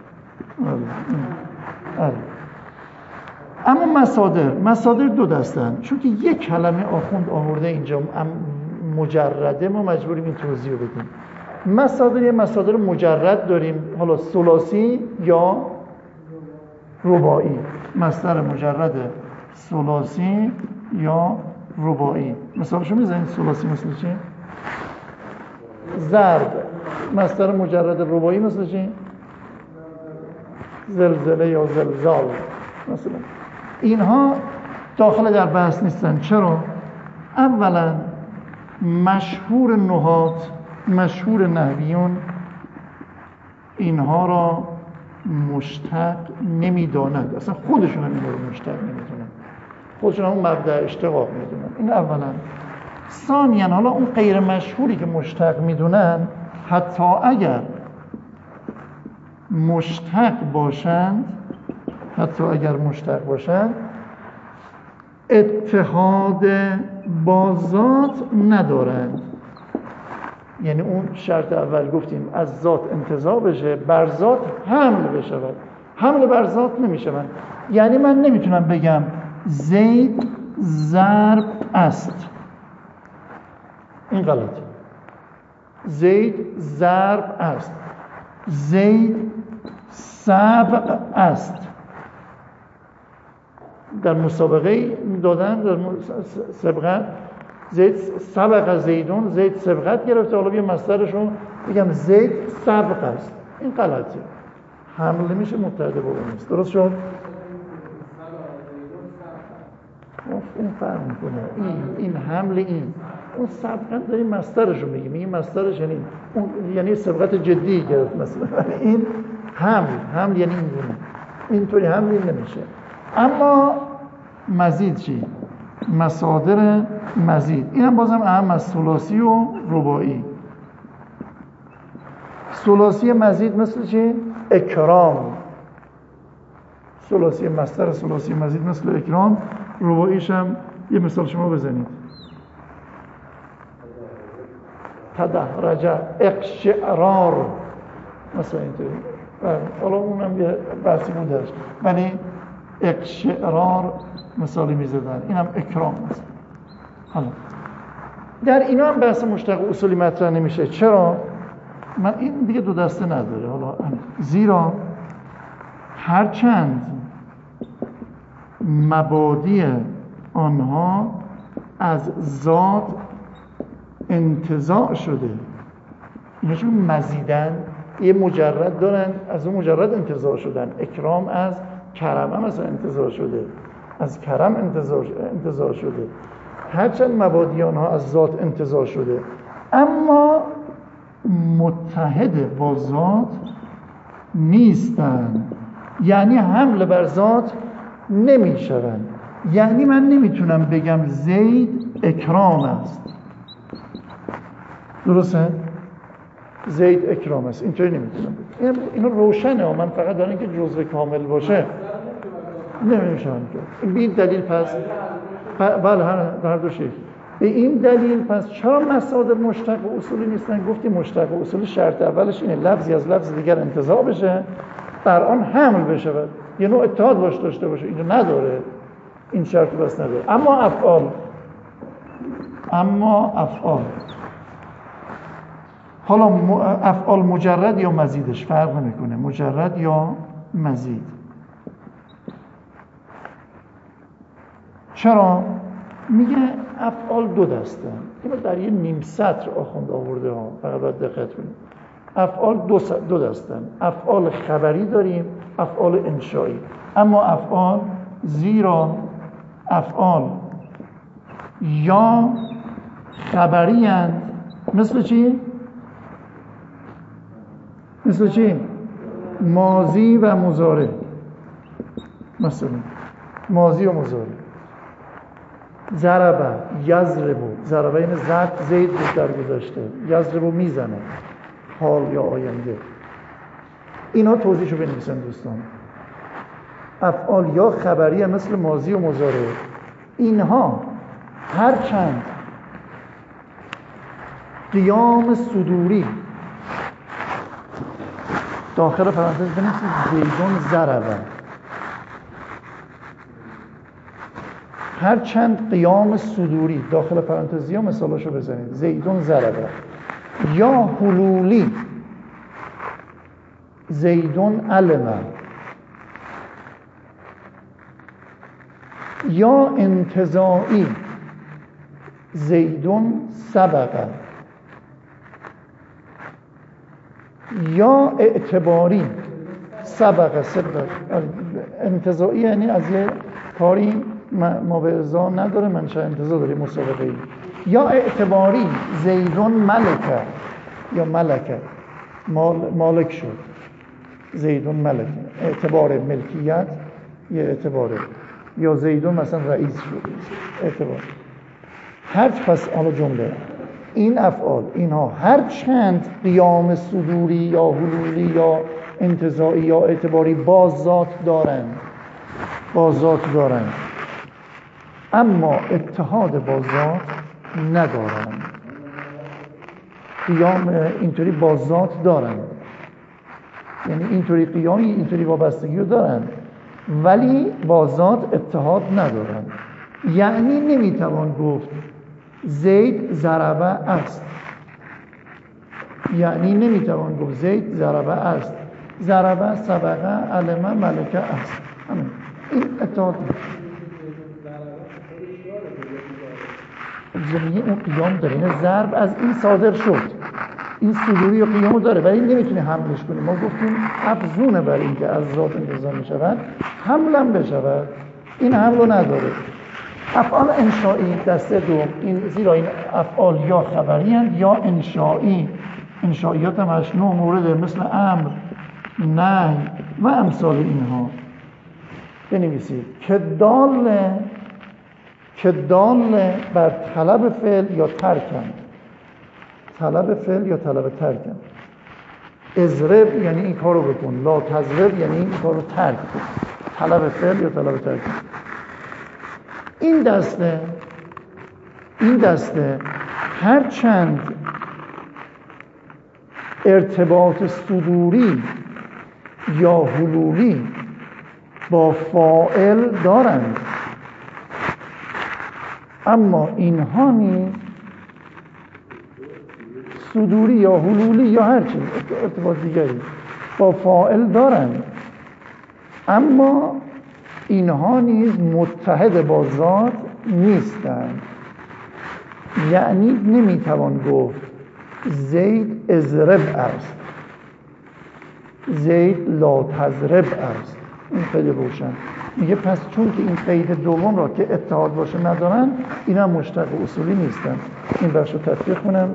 آره. اما مصادر دو دستن، چون که یک کلمه آخوند آورده اینجا مجرده، ما مجبوریم این توضیح رو بدیم. مصادر مجرد داریم، حالا ثلاثی یا رباعی. مصدر مجرد ثلاثی یا رباعی، مثالشو میزنید. ثلاثی مثل چی؟ ضرب. مصدر مجرد رباعی مثل چی؟ زلزله یا زلزال مثلا. اینها داخل در بحث نیستن. چرا؟ اولا مشهور نحات، مشهور نحویون اینها را مشتق نمیدانند، اصلا خودشون هم اینها رو مشتق نمیدونن، خودشون هم اون مبدأ اشتقاق میدونن. این اولا. ثانیاً حالا اون غیر مشهوری که مشتق میدونن، حتی اگر مشتق باشند، اتحاد با ذات ندارند. یعنی اون شرط اول گفتیم از ذات انتزاع بشه، بر ذات حمل بشود. حمل بر ذات نمیشوند. یعنی من نمیتونم بگم زید ضرب است، این غلطه. زید ضرب است، زید سبق است. در مسابقه دادن، در سبقت، زید سبق زیدون، زید سبقت گرفته، حالا بیام مصدرشو بگم زید سبق است، این غلطه. حمل نمیشه، مبتدا با اون نیست. درست شد؟ این فرق میکنه. این حمل، این اون سبقت داریم مصدرشو میگیم، این مصدرش یعنی سبقت جدی گرفت مثلا. این حمل یعنی این گونه، اینطوری حمل نمیشه. اما مزید چی؟ مصادر مزید، این هم بازم اهم از ثلاثی و رباعی. ثلاثی مزید مثل چی؟ اکرام. ثلاثی مصدر ثلاثی مزید مثل اکرام. رباعیش هم یه مثال شما بزنید. تدهرج، اقشعرار مثلا اینطوری. حالا اونم یه بحثی بود درش، ولی اقشعرار مثالی میزدن، اینم اکرام مثلا. حالا در اینا هم بحث مشتق اصولی مطرح نمیشه. چرا؟ من این دیگه دو دسته نداره. حالا زیرا هرچند مبادی آنها از ذات انتزاع شده، ایناشون مزیدن، یه مجرد دارن، از اون مجرد انتزاع شدن. اکرام از کرم هم مثلا انتزاع شده، از کرم انتزاع شده، هرچند مبادیان ها از ذات انتزاع شده، اما متحد با ذات نیستن. یعنی حمل بر ذات نمی شون. یعنی من نمیتونم بگم زید اکرام است، درسته؟ زید اکرام است، اینطوری نمیتونم بگم. اینو روشنه، من فقط دارم که جزء کامل باشه نمیشم که. به این دلیل پس بله هر دو شکل. به این دلیل پس چرا مصادر مشتق و اصولی نیستن؟ گفتیم مشتق و اصولی شرط اولش اینه لفظی از لفظ دیگر انتزاع بشه، بر آن حمل بشه، یه نوع اتحاد باش داشته باشه. اینجا نداره، این شرط بس نداره. اما افعال حالا افعال مجرد یا مزیدش فرق نمیکنه، مجرد یا مزید. چرا؟ میگه افعال دو دسته. اینو در یه نیم سطر آخوند آورده ها، فقط باید دقت کنید. افعال دو دستن. افعال خبری داریم، افعال انشایی. اما افعال، زیرا افعال یا خبری هستند، مثل چی؟ مثل چی؟ ماضی و مضارع. مثلا ماضی و مضارع. ضربه، یضربو. ضربه این ضرب زید بود در گذشته، یضربو میزنه، حال یا آینده. اینا توضیحشو بنویسن دوستان. افعال یا خبریه مثل ماضی و مضارع. اینها هرچند قیام صدوری داخل پرانتز بنویسید زیدون ضربه، هرچند قیام صدوری داخل پرانتزی ها مثالاشو بزنید زیدون ضربه، یا حلولی زیدون علمه، یا انتزاعی زیدون سبقه، یا اعتباری سبقه. انتزاعی یعنی از یه کاری ما به ازا نداره، منشأ انتزاع داره، مسابقه ای. یا اعتباری زیدون ملکه، یا ملکه مالک شد، زیدون ملکه، اعتبار ملکیت یه اعتباره، یا زیدون مثلا رئیس شد، اعتبار. هر پس حالا جمله این افعال اینها هر چند قیام صدوری یا حلولی یا انتزاعی یا اعتباری با ذات دارند، اما اتحاد با ذات ندارند. قیام اینطوری با ذات دارند، یعنی اینطوری قیامی اینطوری وابستگی رو دارند، ولی با ذات اتحاد ندارند. یعنی نمیتوان گفت زید ضربه است، یعنی نمیتوان گفت زید ضربه است، ضربه سبقه علمه ملکه است. همین این اتحاد زمینی اون قیام داره. این ضرب از این صادر شد، این صدوری و قیامو داره، ولی نمیتونه حملش کنه. ما گفتیم افزونه بر این که از ذات انتزاع میشود حملم بشود، این حملو نداره. افعال انشایی دسته دوم، این زیرا این افعال یا خبری هستند یا انشایی. انشاییات هم 8-9 مورد مثل امر، نهی و امثال اینها بنویسید که دال بر طلب فعل یا ترکن. طلب فعل یا طلب ترکن. اضرب یعنی این کارو بکن، لا تضرب یعنی این کارو ترک کن. طلب فعل یا طلب ترکن. این دسته هرچند ارتباط صدوری یا حلولی با فاعل دارند، اما اینها نیز صدوری یا حلولی یا هر چیز ارتباط دیگری با فاعل دارند، اما اینها نیز متحد با ذات نیستند. یعنی نمیتوان گفت زید اضرب است، زید لا تضرب است. این خیلی روشن میگه پس چون که این قید دوم را که اتحاد باشه ندارن، این هم مشتق اصولی نیستن. این بخش رو تطبیق کنم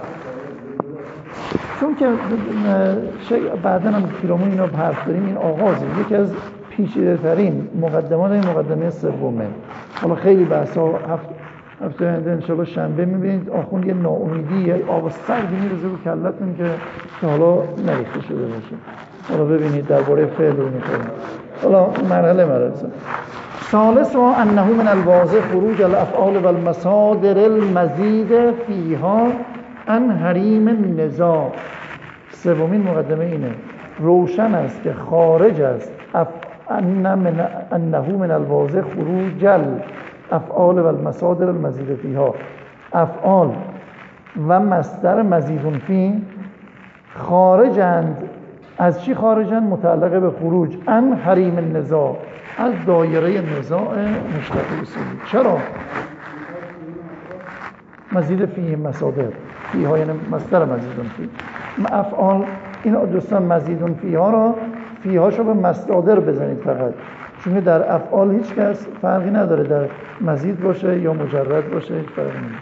چون که بعدا هم پیرامون اینا حرف داریم. این آغازه یکی از پیچیده ترین مقدمات این مقدمه سومه. حالا خیلی بحثا هفته انشالله شنبه میبینید آخوند یه ناامیدی یه آب سردی میرزه رو کلتون که حالا نریخته شده باشه. حالا ببینید درباره فعل رو میخوریم. حالا مرحله ثالث انه من الواضح خروج الافعال و المصادر المزید فیها عن حریم النزاع. سومین مقدمه اینه، روشن است که خارج است انه من الواضح خروج الافعال و المصادر المزید فیها. افعال و مصدر مزید فی خارجند. از چی خارجند؟ متعلقه به خروج عن حریم النزاع، از دایره نزاع مشتق اصولی. چرا؟ مزید فی مصادر، فی ها یعنی مصدر مزید فی. افعال این دوستان مزید فی ها را فی هاشو به مصادر بزنید فقط، چون در افعال هیچ کس فرقی نداره در مزید باشه یا مجرد باشه، هیچ فرقی نداره.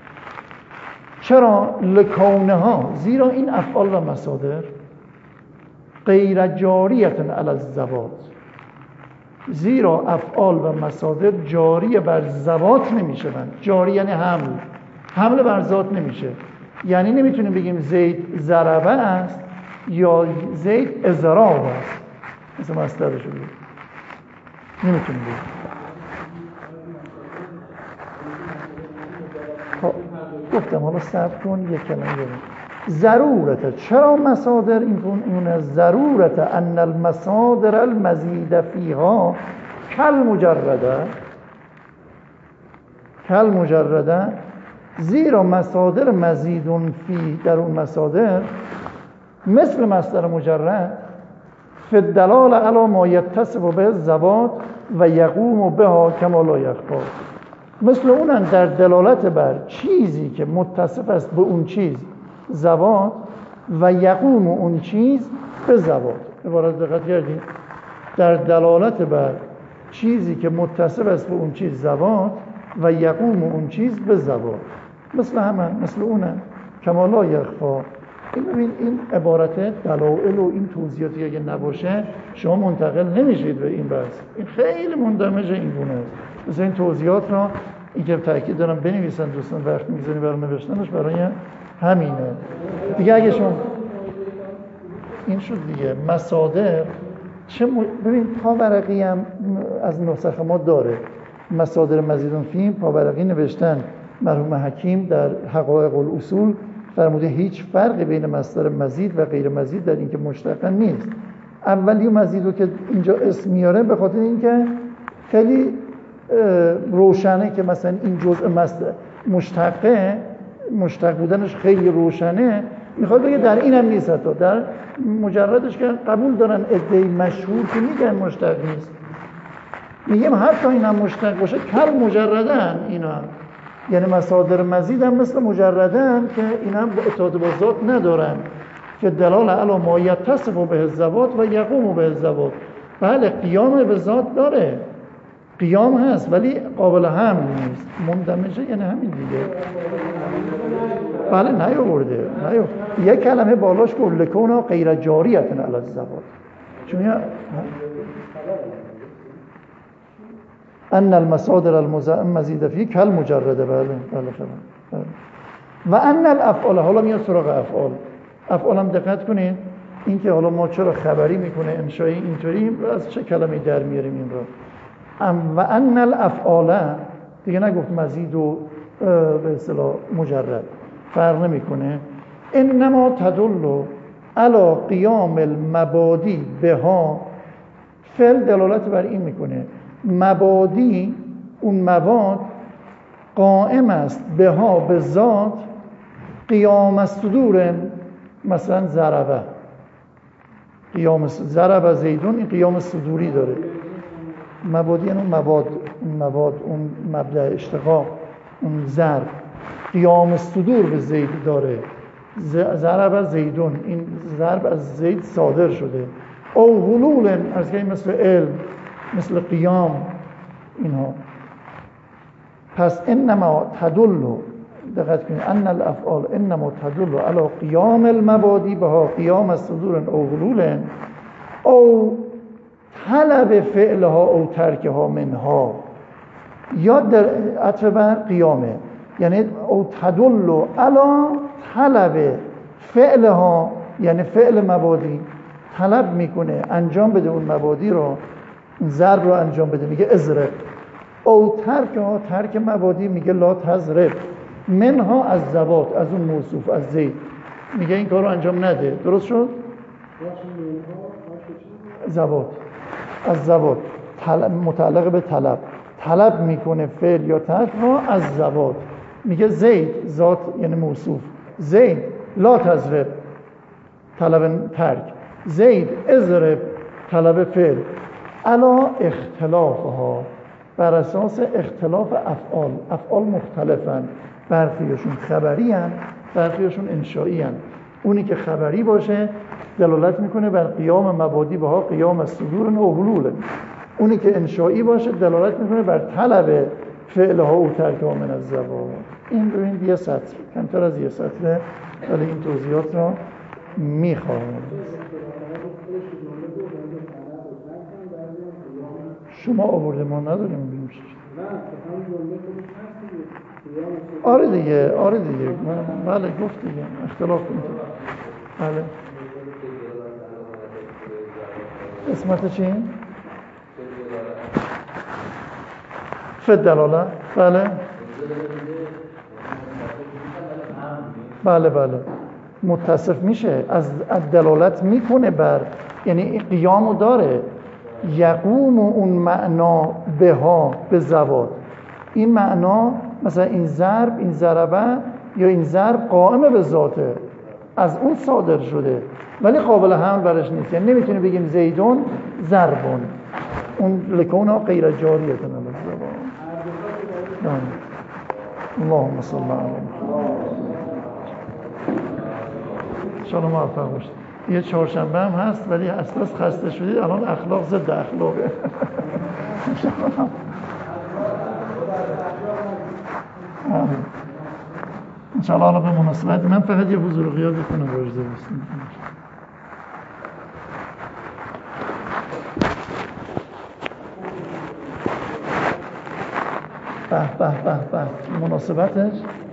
چرا؟ لکونها، زیرا این افعال و مصادر غیر جاریتن علی الذوات، زیرا افعال و مصادر جاری بر ذوات نمیشوند. جاری یعنی حمل بر ذات نمیشه. یعنی نمیتونیم بگیم زید ضربه است یا زید اضراب است، مثل مصدرش رو بگیم نمیتونیم بگیم. گفتم حالا صبر کن یک کلمه بگیم. ضرورت، چرا مصادر این ضرورت ان المصادر المزید فیها کل مجرده، زیرا مصادر مزیدون فی در اون مصادر مثل مصدر مجرد فی الدلال علی ما یتصف به الذوات و یقوم بها کما لا یخفی، مثل اونن در دلالت بر چیزی که متصف است به اون چیز ذوات و یقوم اون چیز به ذوات. عبارت دقت کردید؟ در دلالت بر چیزی که متصف است به اون چیز ذوات و یقوم اون چیز به ذوات، مثل همه، مثل اونه کما لا یخفی. این عبارت دلائل و این توضیحاتی اگه نباشه شما منتقل نمیشید به این بحث. این خیلی مندمج این گونه است. مثل این توضیحات را این که تاکید دارم بنویسن دوستان، وقت می‌ذارین برای نوشتنش برای همینه دیگه. اگه شما این شد دیگه مصادر ببین پاورقی هم از نسخ ما داره مصادر مزیدون فی. پاورقی نوشتن مرحوم حکیم در حقایق الاصول فرموده هیچ فرقی بین مصدر مزید و غیر مزید در اینکه مشتق نیست. اولی مزید رو که اینجا اسم میاره به خاطر اینکه خیلی روشنه که مثلا این جزء مشتق بودنش خیلی روشنه، میخواد بگه در این هم نیست. حتی در مجردش که قبول دارن عده‌ای مشهور که میگن مشتق نیست، میگیم حتی این هم مشتق باشه کل مجردن اینا هم. یعنی مصادر مزید هم مثل مجردن که این هم اتحاد با ذات ندارن که دلال علی ما یتصف به الذوات و یقوم به الذوات. بله قیام به ذات داره، قیام هست ولی قابل حمل نیست. مندمجه یعنی همین دیگه. بله نیاورده یک کلمه بالاش گفت لکونا غیر جاریتن علی الذوات، چون ان المصادر المزید فی کل مجرده. بله و ان الافعال، حالا میاد سراغ افعال هم دقت کنید. این که حالا ما چرا خبری میکنه انشایی اینطوری، از چه کلمه‌ای در میاریم این رو. و ان الافعال دیگه نگفت مزید و به اصطلاح مجرد، فرق نمیکنه. انما تدل علی قیام المبادی بها، فعل دلالت بر این میکنه مبادی اون مواد قائم است بها به ذات قیام الصدور. مثلا ضربه زیدون، این قیام صدوری داره. مبادی یعنی مواد اون مبدأ اشتقاق، اون ضرب قیام صدور به زید داره. ضرب زیدون، این ضرب از زید صادر شده. او حلول از که مثل علم، مثل قیام، اینها. پس انما تدل، دقت کنید، ان الافعال انما تدل علی قیام المبادی بها قیام الصدور او حلول او طلب فعلها او ترکها منها، یا در عطف بر قیامه، یعنی او تدل علی طلب فعلها، یعنی فعل مبادی طلب میکنه انجام بده اون مبادی رو، ضرب رو انجام بده، میگه اضرب. او ترکها، ترک مبادی میگه لا تضرب، منها از زوات، از اون موصوف از زید، میگه این کار رو انجام نده. درست شد؟ زوات، از زوات متعلق به طلب، طلب میکنه فعل یا ترک رو از زوات. میگه زید ذات یعنی موصوف، زید لا تضرب طلب ترک، زید اضرب طلب فعل، علا اختلافها، بر اساس اختلاف افعال. افعال مختلفن، برخیشون خبری هن، برخیشون انشایی هن. اونی که خبری باشه دلالت میکنه بر قیام مبادی بها قیام الصدور او حلول، اونی که انشایی باشه دلالت میکنه بر طلب فعلها او ترکها من الزوات. این ببینید یه سطر، کمتر از یه سطره، ولی این توضیحات رو میخواهم. شما آورده، ما نداریم ببینیم چی. آره دیگه، آره دیگه، بله گفت دیگه، اختلاف کنید. بله اسمت چی؟ فد دلاله. بله بله بله متصف میشه، از دلالت میکنه بر، یعنی قیامو داره، یقوم اون معنا به ها به زوات. این معنا مثلا این ضرب، این ضربه یا این ضرب قائم به ذاته، از اون صادر شده، ولی قابل حمل برش نیست. یعنی نمیتونه بگیم زیدون ضربون، اون لکونا غیر جاریه کنه الزبان. اللهم صل علی محمد. انشاءالله موفق باشید. یه چهارشنبه هم هست ولی اساس خسته شدید، الان اخلاق ضد اخلاقه. انشاءالله حالا به مناسبت من فقط یه حضور غیاب بکنم واجده بستیم. به مناسبتش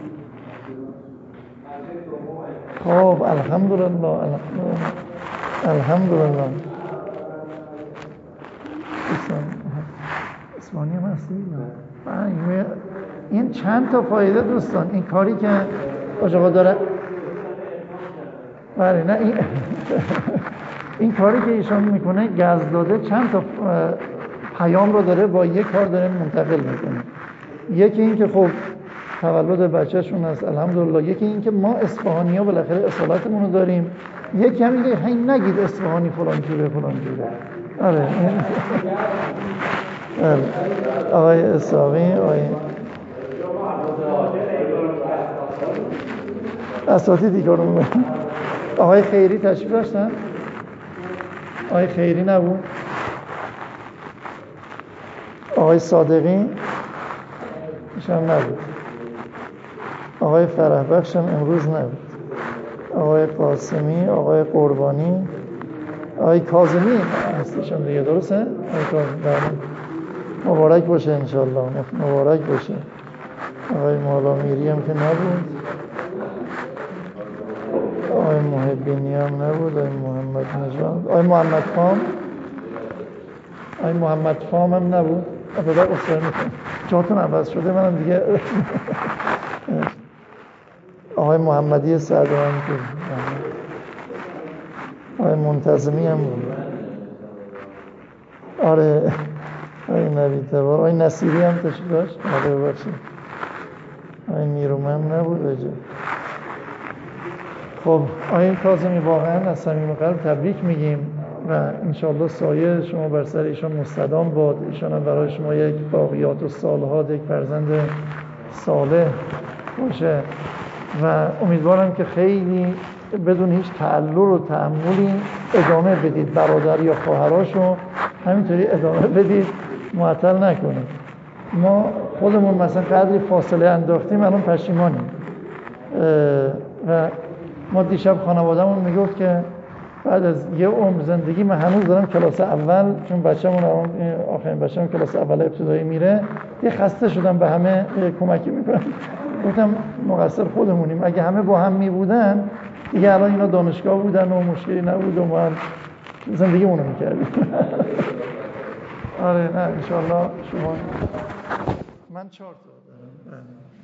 خب الحمدلله الحمدلله. اسمانی هم هستی؟ این چند تا فایده دوستان، این کاری که آقا داره، بله نه این کاری که ایشان میکنه گز داده چند تا پیام رو داره با یک کار داره منتقل میکنه. یکی این که خب تولد بچه‌شون است الحمدلله، یکی این که ما اصفهانی‌ها بالاخره اصالتمون رو داریم، یکی هم اینکه هی نگید اصفهانی فلان جوره فلان جوره. آره آقای اساقی، آقای اساتیدی کارو میکنن. آقای خیری تشریف داشتن؟ آقای خیری نبود؟ آقای صادقی ایشان نبود. آقای فرح بخش هم امروز نبود. آقای قاسمی، آقای قربانی، آقای کاظمی هستشون دیگه، درسته؟ آقای کاظمی مبارک باشه انشالله، مبارک باشه. آقای مولا میری هم که نبود، آقای محبینی هم نبود، آقای محمد نژاد، آقای محمد فام، آقای محمد فام هم نبود. ابدا اصرار میکنم جاتون عوض شده، منم دیگه. آقای محمدی سعد هم که، آقای منتظمی هم بود. آره آقای نبی تبار، آقای نصیری هم تشریف داشت. آره ببخشید آقای نیرومند نبود بجا. خب آقای کاظمی واقعا از صمیم قلب تبریک میگیم و انشالله سایه شما بر سر ایشان مستدام باد. ایشان هم برای شما یک باقیات و صالحات، یک فرزند صالح باشه و امیدوارم که خیلی بدون هیچ تعلل و تأملی ادامه بدید، برادر یا خواهراشو همینطوری ادامه بدید، معطل نکنید. ما خودمون مثلا قدری فاصله انداختیم الان پشیمانیم. و ما دیشب خانواده‌مون میگفت که بعد از یه عمر زندگی من هنوز دارم کلاس اول، چون بچه‌مون آخرین بچه‌مون کلاس اول ابتدایی میره، یه خسته شدم به همه کمکی میکنم. گفتم مقصر خودمونیم، اگه همه با هم میبودن دیگه الان اینا دانشگاه بودن و مشکلی نبود و ما زندگیمونو میکردیم. آره نه انشالله شما من 4 تا دارم.